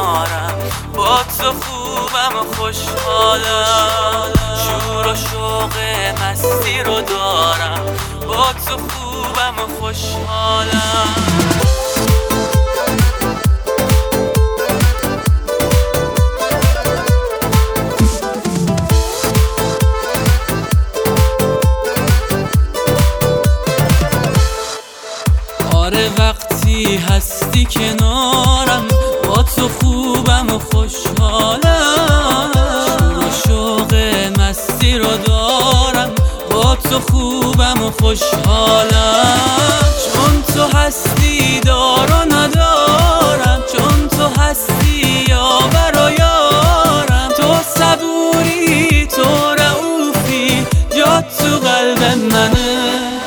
کنارم، با تو خوبم و خوشحالم. شور و شوق مستی رو دارم، با تو خوبم و خوشحالم. آره وقتی هستی کنارم، با تو خوبم و خوشحالم. شور و شوق مستی رو دارم، با تو خوبم و خوشحالم. چون تو هستی دار و ندارم، چون تو هستی یاور و یارم. تو صبوری، تو رئوفی، جات تو قلب منه.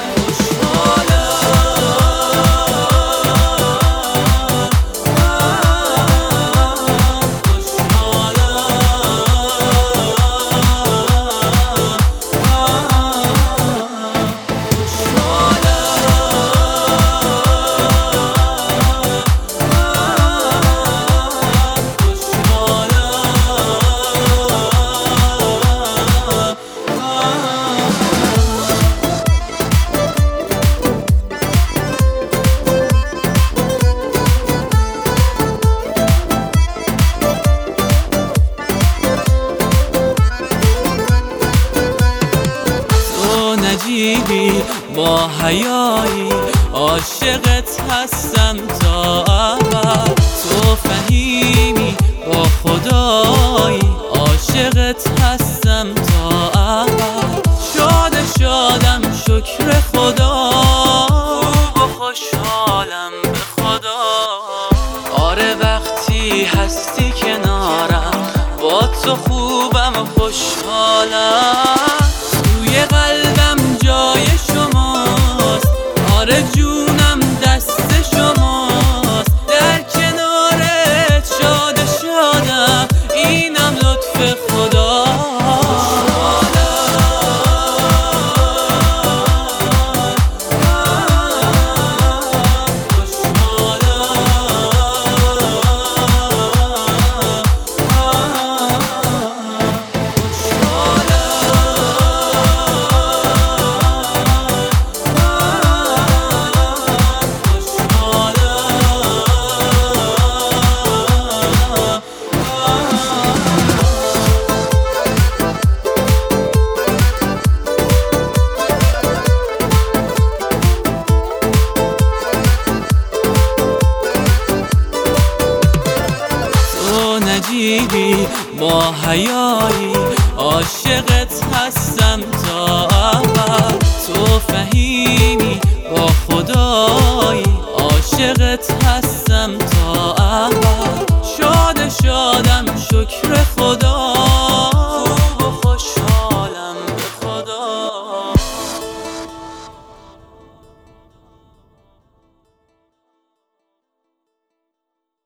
نجیبی با حیایی، عاشقت هستم تا ابد. تو فهیمی با خدایی، عاشقت هستم تا ابد. شاد شادم شکر خدا، خوب و خوشحالم به خدا. آره وقتی هستی کنارم، با تو خوبم و خوشحالم. توی قلبم جای شماست، آره جونم دست شماست. در کنارت شاد شادم، اینم لطف خدا. نجیبی با حیایی، عاشقت هستم تا ابد. تو فهیمی با خدایی، عاشقت هستم تا ابد. شاد شادم شکر